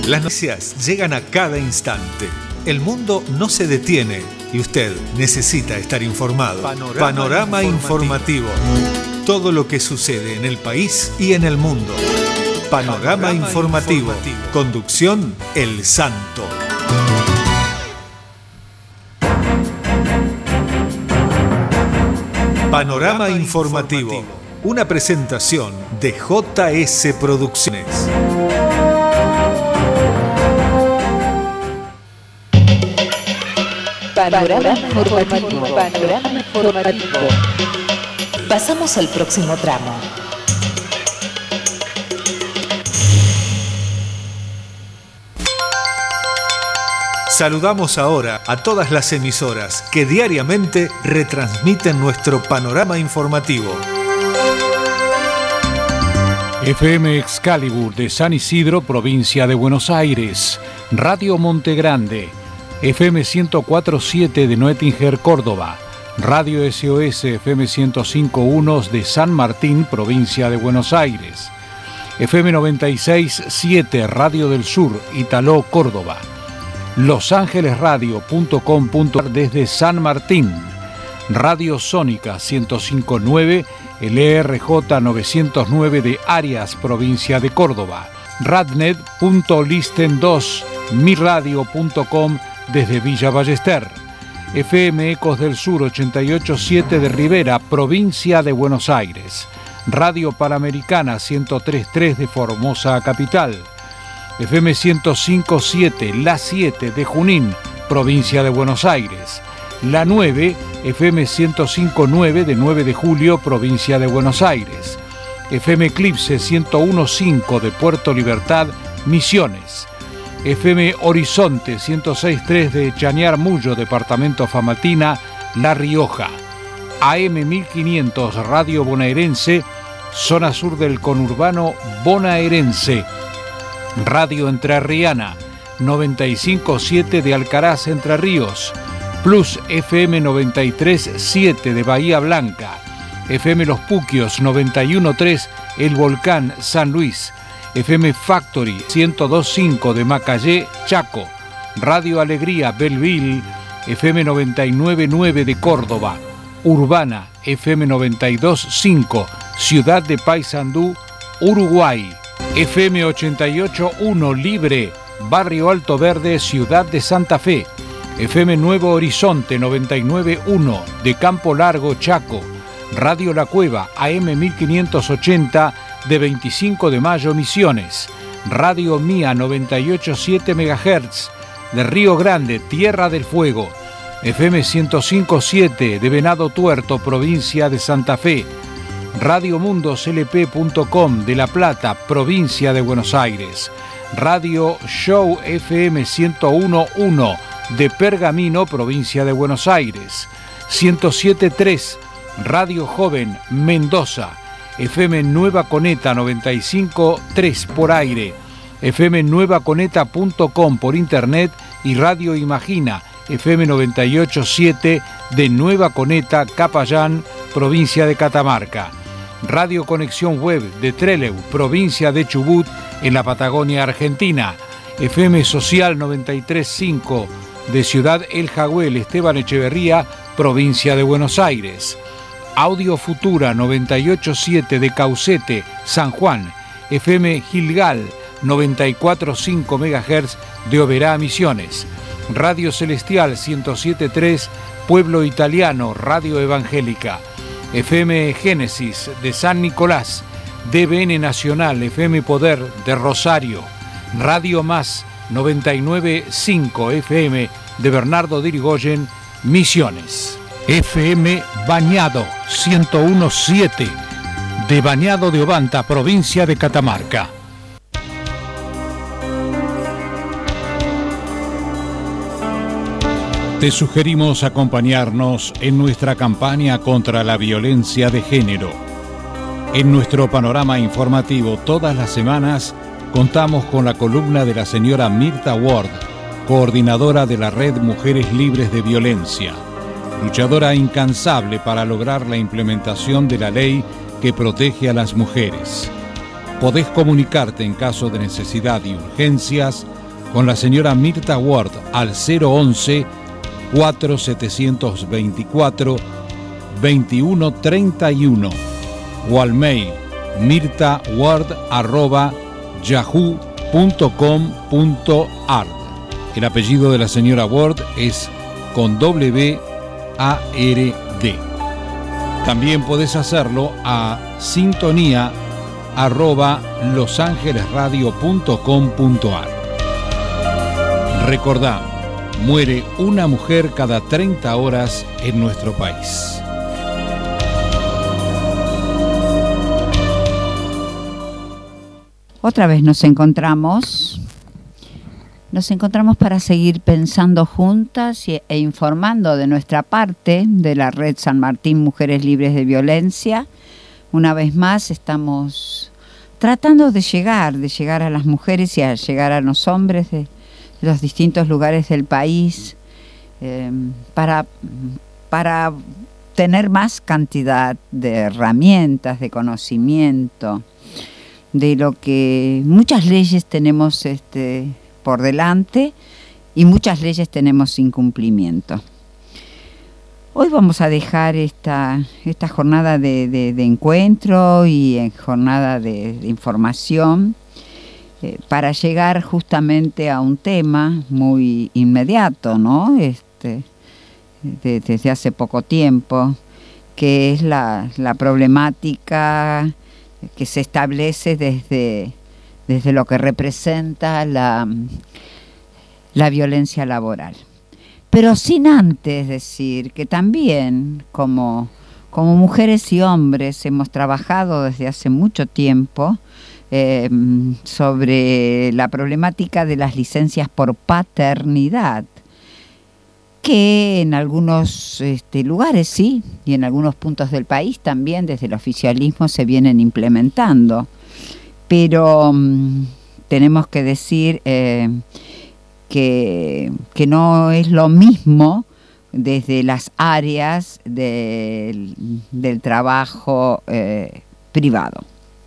Las noticias llegan a cada instante. El mundo no se detiene y usted necesita estar informado. Panorama informativo. Todo lo que sucede en el país y en el mundo. Panorama informativo. Conducción El Santo. Panorama informativo. Una presentación de JS Producciones. Panorama informativo. Panorama informativo. Pasamos al próximo tramo. Saludamos ahora a todas las emisoras que diariamente retransmiten nuestro panorama informativo. FM Excalibur de San Isidro, provincia de Buenos Aires. Radio Monte Grande. FM 104.7 de Noetinger, Córdoba. Radio SOS FM 105.1 de San Martín, provincia de Buenos Aires. FM 96.7 Radio del Sur, Italó, Córdoba. losangelesradio.com.ar desde San Martín. Radio Sónica 105.9, LRJ 909 de Arias, provincia de Córdoba. Radnet.listen2, miradio.com desde Villa Ballester. FM Ecos del Sur 88.7 de Rivera, provincia de Buenos Aires. Radio Panamericana 103.3 de Formosa Capital. FM 105.7, La 7 de Junín, provincia de Buenos Aires. La 9, FM 105.9 de 9 de Julio, provincia de Buenos Aires. FM Eclipse 101.5 de Puerto Libertad, Misiones. FM Horizonte 106.3 de Chañar Mullo, departamento Famatina, La Rioja. AM 1500 Radio Bonaerense, zona sur del conurbano bonaerense. Radio Entrerriana 95.7 de Alcaraz, Entre Ríos. Plus FM 93.7 de Bahía Blanca. FM Los Puquios 91.3 El Volcán, San Luis. FM Factory 102.5 de Macayé, Chaco. Radio Alegría Belleville, FM 99.9 de Córdoba. Urbana FM 92.5 Ciudad de Paysandú, Uruguay. FM 88.1 Libre, Barrio Alto Verde, Ciudad de Santa Fe. FM Nuevo Horizonte 99.1 de Campo Largo, Chaco. Radio La Cueva AM 1580 de 25 de Mayo, Misiones. Radio Mía 98.7 MHz de Río Grande, Tierra del Fuego. FM 105.7 de Venado Tuerto, provincia de Santa Fe. Radio MundosLP.com de La Plata, provincia de Buenos Aires. Radio Show FM 101.1 de Pergamino, provincia de Buenos Aires. 107.3 Radio Joven Mendoza. FM Nueva Coneta 95.3 por aire. FM nuevaconeta.com por internet y Radio Imagina FM 98.7 de Nueva Coneta, Capayán, provincia de Catamarca. Radio Conexión Web de Trelew, provincia de Chubut, en la Patagonia Argentina. FM Social 93.5 de Ciudad El Jagüel, Esteban Echeverría, provincia de Buenos Aires. Audio Futura 98.7 de Caucete, San Juan. FM Gilgal 94.5 MHz de Oberá, Misiones. Radio Celestial 107.3 Pueblo Italiano, Radio Evangélica. FM Génesis de San Nicolás. DBN Nacional, FM Poder de Rosario. Radio Más 99.5 FM de Bernardo de Irigoyen, Misiones. FM Bañado 101.7 de Bañado de Obanta, provincia de Catamarca. Te sugerimos acompañarnos en nuestra campaña contra la violencia de género. En nuestro panorama informativo todas las semanas contamos con la columna de la señora Mirta Ward, coordinadora de la Red Mujeres Libres de Violencia, luchadora incansable para lograr la implementación de la ley que protege a las mujeres. Podés comunicarte en caso de necesidad y urgencias con la señora Mirta Ward al 011-4724-2131 o al mail mirtaward@yahoo.com.ar. El apellido de la señora Ward es con W-A-R-D. También podés hacerlo a sintonía@losangelesradio.com.ar. Recordá, muere una mujer cada 30 horas en nuestro país. Otra vez nos encontramos para seguir pensando juntas e informando de nuestra parte de la Red San Martín Mujeres Libres de Violencia. Una vez más estamos tratando de llegar a las mujeres y a llegar a los hombres de los distintos lugares del país para tener más cantidad de herramientas, de conocimiento, de lo que muchas leyes tenemos por delante y muchas leyes tenemos sin cumplimiento. Hoy vamos a dejar esta jornada de encuentro y jornada de información para llegar justamente a un tema muy inmediato, ¿no? Desde hace poco tiempo, que es la problemática que se establece desde lo que representa la violencia laboral. Pero sin antes decir que también como mujeres y hombres hemos trabajado desde hace mucho tiempo sobre la problemática de las licencias por paternidad, que en algunos lugares sí, y en algunos puntos del país también desde el oficialismo se vienen implementando. Pero tenemos que decir que no es lo mismo desde las áreas del trabajo privado.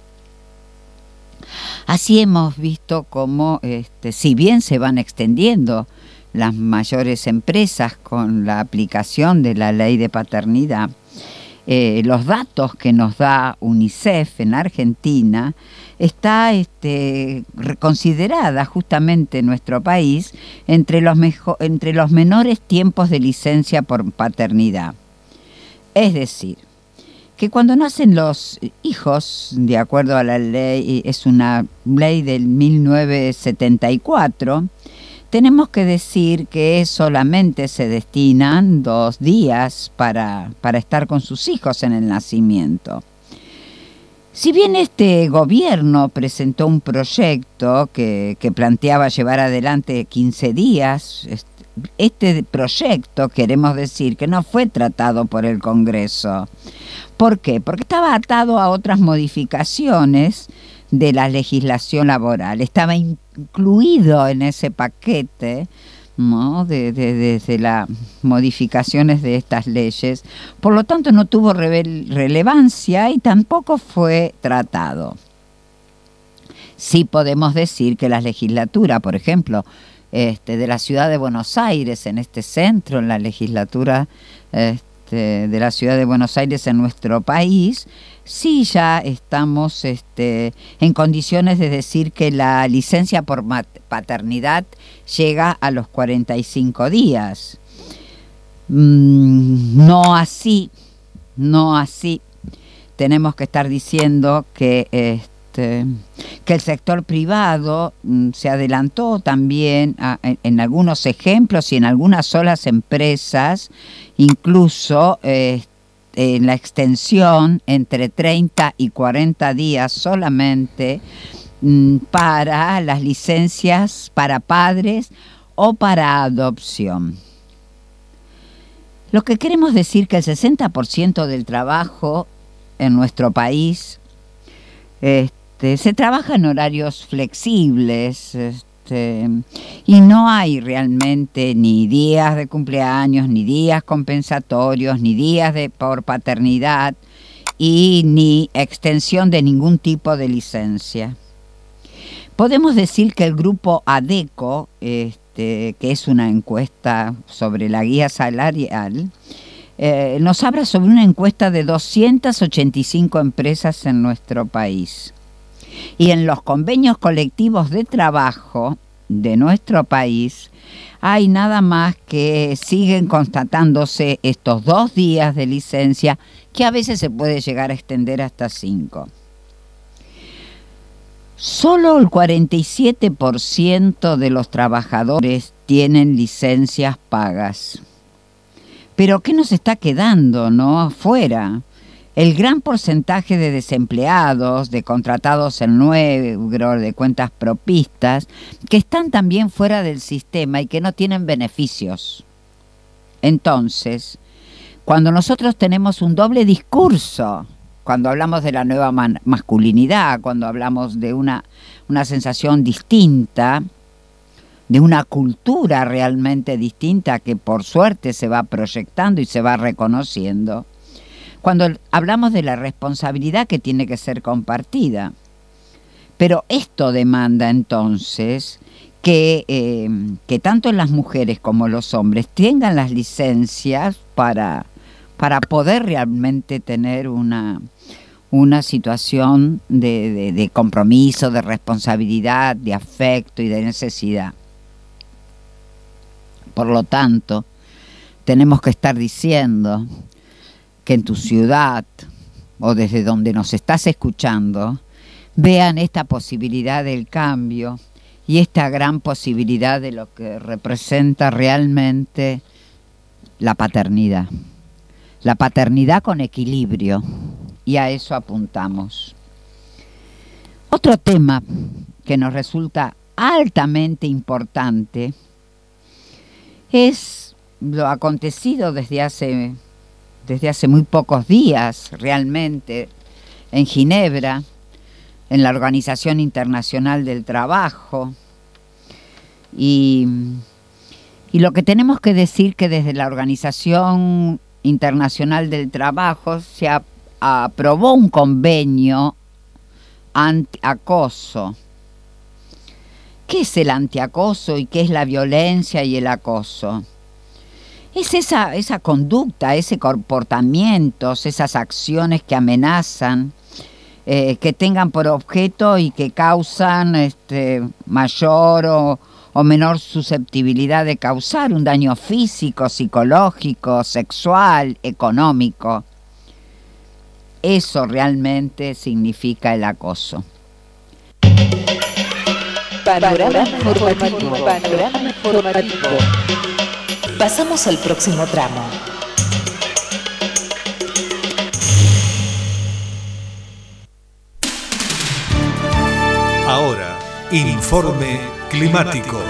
Así hemos visto cómo, si bien se van extendiendo las mayores empresas con la aplicación de la ley de paternidad, los datos que nos da UNICEF en Argentina está considerada justamente en nuestro país entre los menores tiempos de licencia por paternidad. Es decir, que cuando nacen los hijos, de acuerdo a la ley, es una ley del 1974, tenemos que decir que solamente se destinan 2 días para estar con sus hijos en el nacimiento. Si bien este gobierno presentó un proyecto que planteaba llevar adelante 15 días, este proyecto queremos decir que no fue tratado por el Congreso. ¿Por qué? Porque estaba atado a otras modificaciones de la legislación laboral. Estaba incluido en ese paquete, ¿no?, de las modificaciones de estas leyes. Por lo tanto, no tuvo relevancia y tampoco fue tratado. Sí podemos decir que la legislatura, por ejemplo, de la ciudad de Buenos Aires, en este centro, en la legislatura de la ciudad de Buenos Aires en nuestro país, sí ya estamos en condiciones de decir que la licencia por paternidad llega a los 45 días. No así. Tenemos que estar diciendo que el sector privado se adelantó también en algunos ejemplos y en algunas solas empresas, incluso en la extensión entre 30 y 40 días solamente para las licencias para padres o para adopción. Lo que queremos decir que el 60% del trabajo en nuestro país se trabaja en horarios flexibles, y no hay realmente ni días de cumpleaños, ni días compensatorios, ni días por paternidad, y ni extensión de ningún tipo de licencia. Podemos decir que el grupo ADECO, que es una encuesta sobre la guía salarial, nos habla sobre una encuesta de 285 empresas en nuestro país. Y en los convenios colectivos de trabajo de nuestro país hay nada más que siguen constatándose estos 2 días de licencia, que a veces se puede llegar a extender hasta 5. Solo el 47% de los trabajadores tienen licencias pagas. Pero ¿qué nos está quedando, no? Afuera. El gran porcentaje de desempleados, de contratados en negro, de cuentas propistas, que están también fuera del sistema y que no tienen beneficios. Entonces, cuando nosotros tenemos un doble discurso, cuando hablamos de la nueva masculinidad, cuando hablamos de una sensación distinta, de una cultura realmente distinta que por suerte se va proyectando y se va reconociendo, cuando hablamos de la responsabilidad que tiene que ser compartida. Pero esto demanda entonces que tanto las mujeres como los hombres tengan las licencias para poder realmente tener una situación de compromiso, de responsabilidad, de afecto y de necesidad. Por lo tanto, tenemos que estar diciendo que en tu ciudad o desde donde nos estás escuchando vean esta posibilidad del cambio y esta gran posibilidad de lo que representa realmente la paternidad con equilibrio, y a eso apuntamos. Otro tema que nos resulta altamente importante es lo acontecido desde hace muy pocos días, realmente, en Ginebra, en la Organización Internacional del Trabajo. Y lo que tenemos que decir que desde la Organización Internacional del Trabajo se aprobó un convenio antiacoso. ¿Qué es el antiacoso y qué es la violencia y el acoso? Es esa conducta, ese comportamientos, esas acciones que amenazan, que tengan por objeto y que causan mayor o menor susceptibilidad de causar un daño físico, psicológico, sexual, económico. Eso realmente significa el acoso. Panorama informativo. Pasamos al próximo tramo. Ahora, informe climático.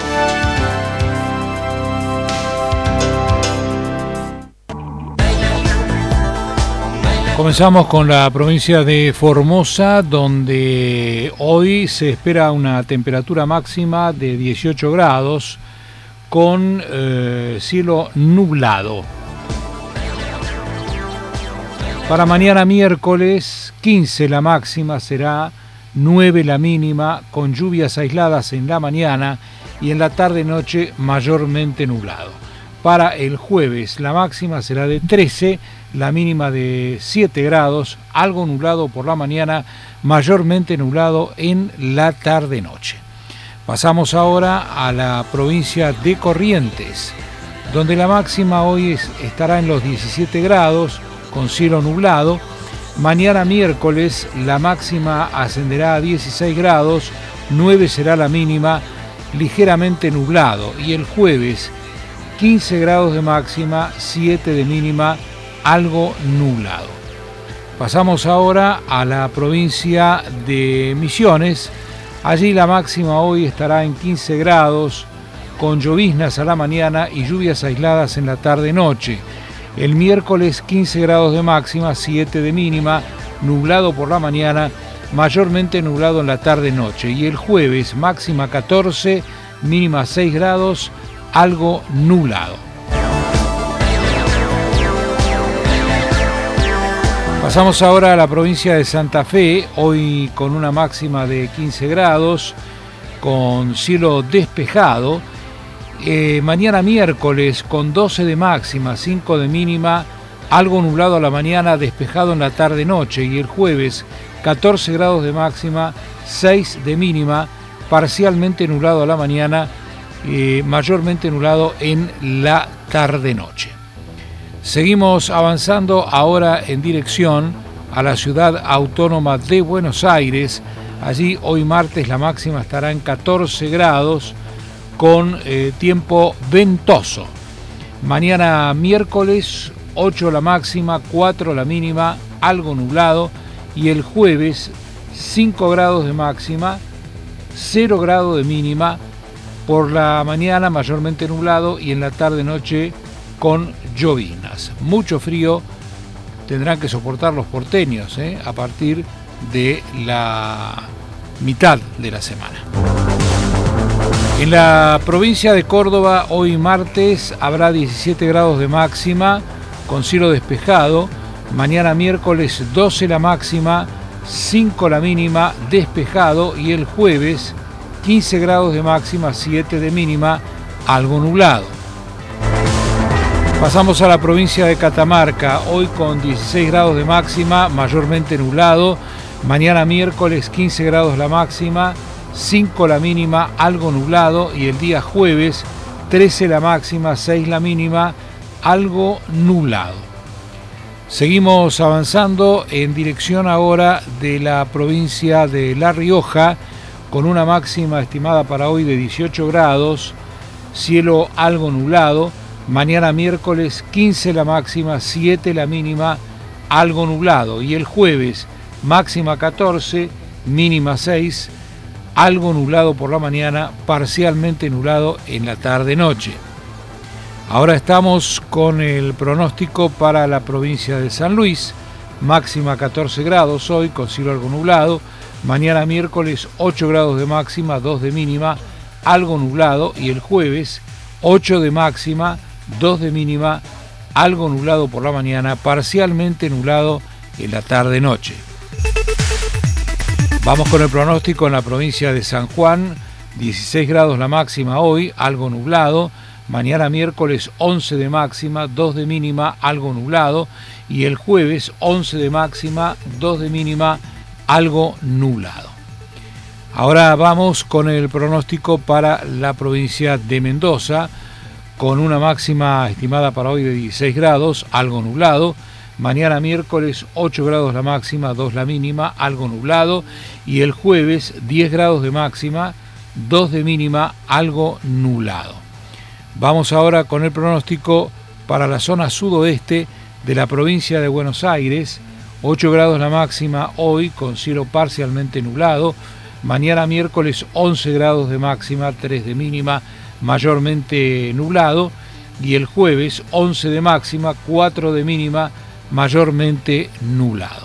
Comenzamos con la provincia de Formosa, donde hoy se espera una temperatura máxima de 18 grados con cielo nublado. Para mañana miércoles 15 la máxima, será 9 la mínima, con lluvias aisladas en la mañana y en la tarde-noche mayormente nublado. Para el jueves la máxima será de 13, la mínima de 7 grados, algo nublado por la mañana, mayormente nublado en la tarde-noche. Pasamos ahora a la provincia de Corrientes, donde la máxima hoy estará en los 17 grados, con cielo nublado. Mañana miércoles la máxima ascenderá a 16 grados, 9 será la mínima, ligeramente nublado. Y el jueves 15 grados de máxima, 7 de mínima, algo nublado. Pasamos ahora a la provincia de Misiones. Allí la máxima hoy estará en 15 grados, con lloviznas a la mañana y lluvias aisladas en la tarde-noche. El miércoles 15 grados de máxima, 7 de mínima, nublado por la mañana, mayormente nublado en la tarde-noche. Y el jueves máxima 14, mínima 6 grados, algo nublado. Pasamos ahora a la provincia de Santa Fe, hoy con una máxima de 15 grados, con cielo despejado. Mañana miércoles con 12 de máxima, 5 de mínima, algo nublado a la mañana, despejado en la tarde-noche. Y el jueves 14 grados de máxima, 6 de mínima, parcialmente nublado a la mañana, mayormente nublado en la tarde-noche. Seguimos avanzando ahora en dirección a la ciudad autónoma de Buenos Aires. Allí hoy martes la máxima estará en 14 grados con tiempo ventoso. Mañana miércoles 8 la máxima, 4 la mínima, algo nublado. Y el jueves 5 grados de máxima, 0 grado de mínima. Por la mañana mayormente nublado y en la tarde-noche con lloviznas. Mucho frío tendrán que soportar los porteños a partir de la mitad de la semana. En la provincia de Córdoba hoy martes habrá 17 grados de máxima con cielo despejado. Mañana miércoles 12 la máxima, 5 la mínima, despejado. Y el jueves 15 grados de máxima, 7 de mínima, algo nublado. Pasamos a la provincia de Catamarca, hoy con 16 grados de máxima, mayormente nublado. Mañana miércoles 15 grados la máxima, 5 la mínima, algo nublado. Y el día jueves 13 la máxima, 6 la mínima, algo nublado. Seguimos avanzando en dirección ahora de la provincia de La Rioja, con una máxima estimada para hoy de 18 grados, cielo algo nublado. Mañana miércoles 15 la máxima, 7 la mínima, algo nublado. Y el jueves máxima 14, mínima 6, algo nublado por la mañana, parcialmente nublado en la tarde-noche. Ahora estamos con el pronóstico para la provincia de San Luis. Máxima 14 grados hoy, con cielo algo nublado. Mañana miércoles 8 grados de máxima, 2 de mínima, algo nublado. Y el jueves 8 de máxima, 2 de mínima, algo nublado por la mañana, parcialmente nublado en la tarde-noche. Vamos con el pronóstico en la provincia de San Juan. 16 grados la máxima hoy, algo nublado. Mañana miércoles 11 de máxima, 2 de mínima, algo nublado. Y el jueves 11 de máxima, 2 de mínima, algo nublado. Ahora vamos con el pronóstico para la provincia de Mendoza, con una máxima estimada para hoy de 16 grados, algo nublado. Mañana miércoles 8 grados la máxima, 2 la mínima, algo nublado. Y el jueves 10 grados de máxima, 2 de mínima, algo nublado. Vamos ahora con el pronóstico para la zona sudoeste de la provincia de Buenos Aires. 8 grados la máxima hoy, con cielo parcialmente nublado. Mañana miércoles 11 grados de máxima, 3 de mínima, mayormente nublado. Y el jueves 11 de máxima, 4 de mínima, mayormente nublado.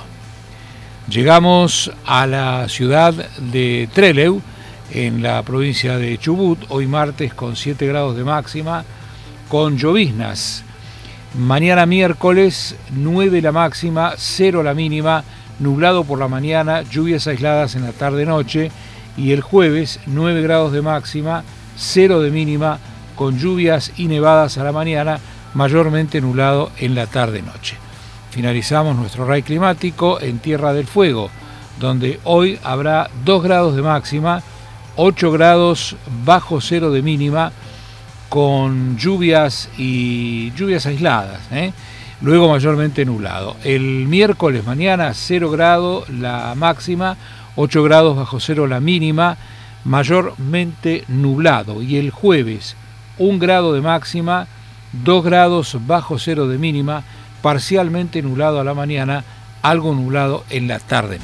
Llegamos a la ciudad de Trelew, en la provincia de Chubut, hoy martes con 7 grados de máxima, con lloviznas. Mañana miércoles 9 la máxima, 0 la mínima, nublado por la mañana, lluvias aisladas en la tarde-noche. Y el jueves 9 grados de máxima, 0 de mínima, con lluvias y nevadas a la mañana, mayormente nublado en la tarde-noche. Finalizamos nuestro RAI climático en Tierra del Fuego, donde hoy habrá 2 grados de máxima, 8 grados bajo cero de mínima, con lluvias aisladas, luego mayormente nublado. El miércoles mañana 0 grados la máxima, 8 grados bajo cero la mínima, mayormente nublado. Y el jueves 1 grado de máxima, 2 grados bajo cero de mínima, parcialmente nublado a la mañana, algo nublado en la tarde.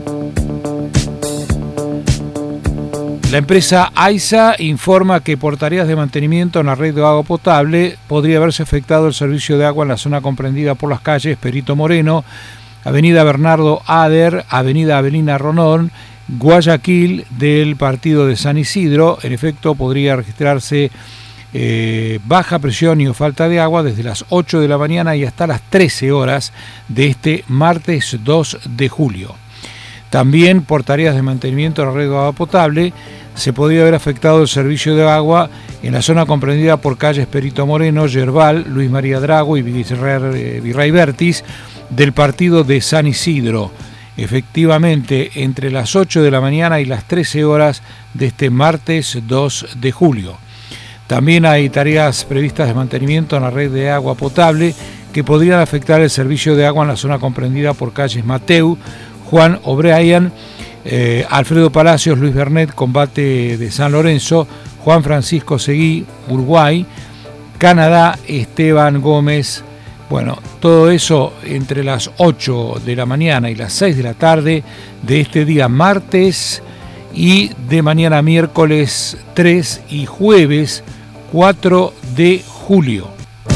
La empresa AISA informa que por tareas de mantenimiento en la red de agua potable podría haberse afectado el servicio de agua en la zona comprendida por las calles Perito Moreno, Avenida Bernardo Ader, Avenida Avelina Rondón, Guayaquil del partido de San Isidro. En efecto, podría registrarse baja presión y o falta de agua desde las 8 de la mañana y hasta las 13 horas de este martes 2 de julio. También por tareas de mantenimiento de la red de agua potable se podría haber afectado el servicio de agua en la zona comprendida por calles Perito Moreno, Yerbal, Luis María Drago y Virrey Vértiz del partido de San Isidro. Efectivamente, entre las 8 de la mañana y las 13 horas de este martes 2 de julio. También hay tareas previstas de mantenimiento en la red de agua potable que podrían afectar el servicio de agua en la zona comprendida por calles Mateu, Juan O'Brien, Alfredo Palacios, Luis Bernet, Combate de San Lorenzo, Juan Francisco Seguí, Uruguay, Canadá, Esteban Gómez. Bueno, todo eso entre las 8 de la mañana y las 6 de la tarde de este día martes y de mañana miércoles 3 y jueves 4 de julio.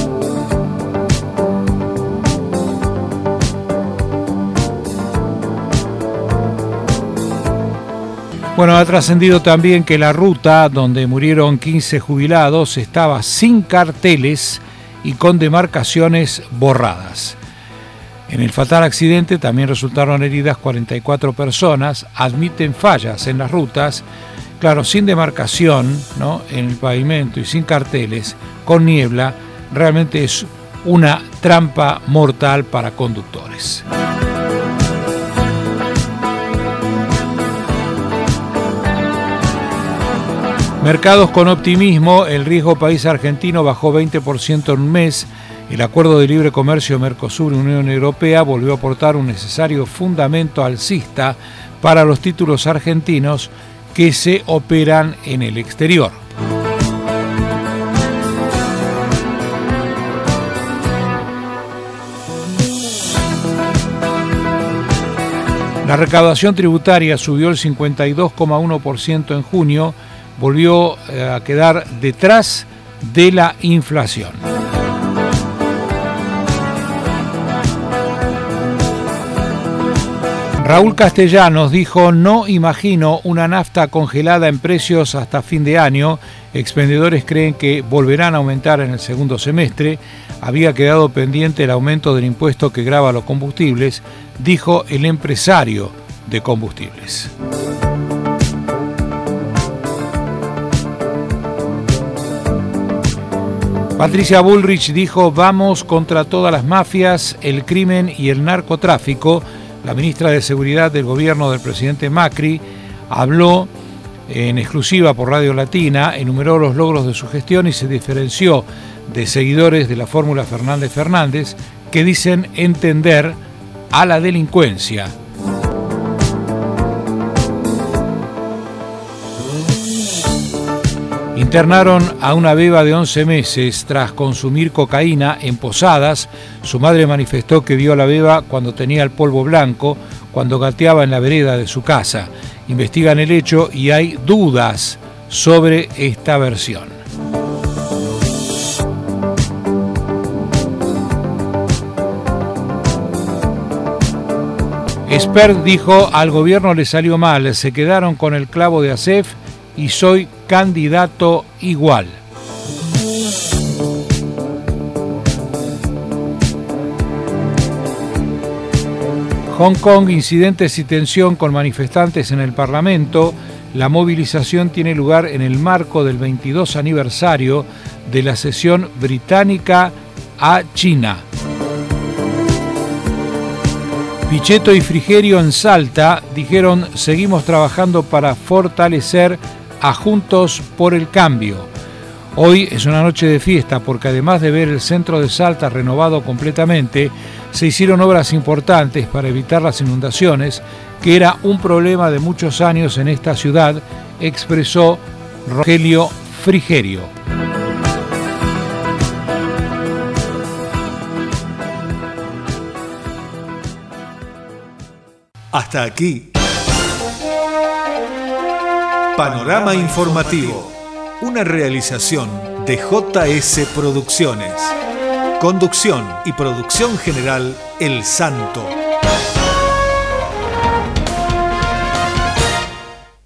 Bueno, ha trascendido también que la ruta donde murieron 15 jubilados estaba sin carteles y con demarcaciones borradas. En el fatal accidente también resultaron heridas 44 personas, admiten fallas en las rutas, claro, sin demarcación, ¿no?, en el pavimento y sin carteles, con niebla, realmente es una trampa mortal para conductores. Mercados con optimismo, el riesgo país argentino bajó 20% en un mes. El acuerdo de libre comercio Mercosur y Unión Europea volvió a aportar un necesario fundamento alcista para los títulos argentinos que se operan en el exterior. La recaudación tributaria subió el 52,1% en junio, volvió a quedar detrás de la inflación. Raúl Castellanos dijo: no imagino una nafta congelada en precios hasta fin de año. Expendedores creen que volverán a aumentar en el segundo semestre. Había quedado pendiente el aumento del impuesto que grava los combustibles, dijo el empresario de combustibles. Patricia Bullrich dijo: vamos contra todas las mafias, el crimen y el narcotráfico. La ministra de Seguridad del gobierno del presidente Macri habló en exclusiva por Radio Latina, enumeró los logros de su gestión y se diferenció de seguidores de la fórmula Fernández que dicen entender a la delincuencia. Internaron a una beba de 11 meses tras consumir cocaína en Posadas. Su madre manifestó que vio a la beba cuando tenía el polvo blanco, cuando gateaba en la vereda de su casa. Investigan el hecho y hay dudas sobre esta versión. Spert dijo: al gobierno le salió mal, se quedaron con el clavo de Acef y soy candidato igual. Hong Kong, incidentes y tensión con manifestantes en el Parlamento. La movilización tiene lugar en el marco del 22 aniversario de la cesión británica a China. Pichetto y Frigerio en Salta dijeron: seguimos trabajando para fortalecer a Juntos por el Cambio. Hoy es una noche de fiesta porque además de ver el centro de Salta renovado completamente, se hicieron obras importantes para evitar las inundaciones, que era un problema de muchos años en esta ciudad, expresó Rogelio Frigerio. Hasta aquí. Panorama Informativo, una realización de JS Producciones. Conducción y producción general, El Santo.